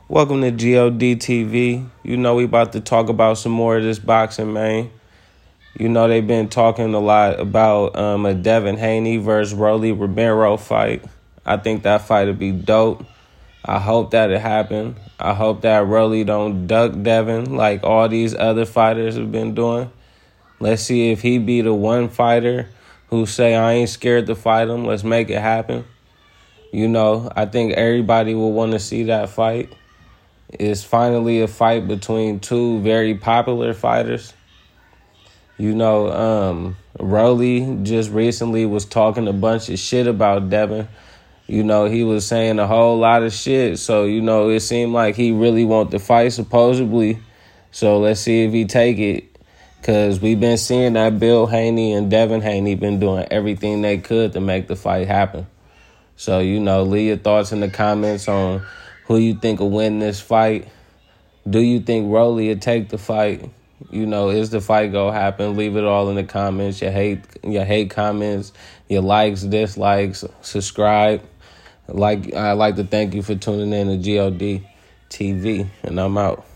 Welcome to GOD TV. You know we about to talk about some more of this boxing, man. You know they've been talking a lot about a Devin Haney versus Rolly Romero fight. I think that fight would be dope. I hope that it happen. I hope that Rolly don't duck Devin like all these other fighters have been doing. Let's see if he be the one fighter who say, I ain't scared to fight him. Let's make it happen. You know, I think everybody will want to see that fight. It's finally a fight between two very popular fighters. You know, Rolly just recently was talking a bunch of shit about Devin. You know, he was saying a whole lot of shit. So, you know, it seemed like he really want the fight, supposedly. So let's see if he take it. Because we've been seeing that Bill Haney and Devin Haney been doing everything they could to make the fight happen. So, you know, leave your thoughts in the comments on who you think will win this fight. Do you think Rolly will take the fight? You know, is the fight going to happen? Leave it all in the comments. Your hate comments, your likes, dislikes, subscribe. I'd like to thank you for tuning in to GOD TV, and I'm out.